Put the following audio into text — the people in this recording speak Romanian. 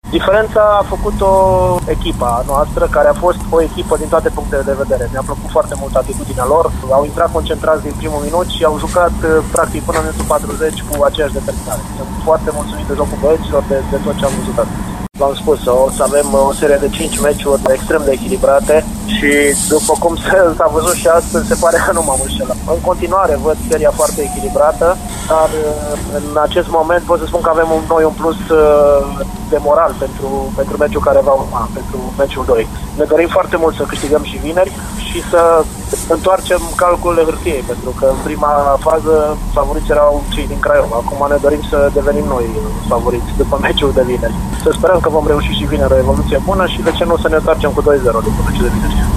Diferența a făcut-o echipa noastră, care a fost o echipă din toate punctele de vedere. Mi-a plăcut foarte mult atitudinea lor. Au intrat concentrați din primul minut și au jucat practic până în minutul 40 cu aceeași determinare. Sunt foarte mulțumit de jocul băieților, de tot ce am văzut astăzi. V-am spus, o să avem o serie de 5 meciuri extrem de echilibrate și după cum s-a văzut și astăzi, se pare că nu m-am înșelat. În continuare văd seria foarte echilibrată, dar în acest moment pot să spun că avem noi un plus de moral pentru meciul care va urma, pentru meciul 2. Ne dorim foarte mult să câștigăm și vineri și să întoarcem calculele hârtiei, pentru că în prima fază favoriți erau cei din Craiova. Acum ne dorim să devenim noi favoriți după meciul de vineri. Să sperăm că vom reuși și vineri o evoluție bună și de ce nu să ne întoarcem cu 2-0 după meciul de vineri.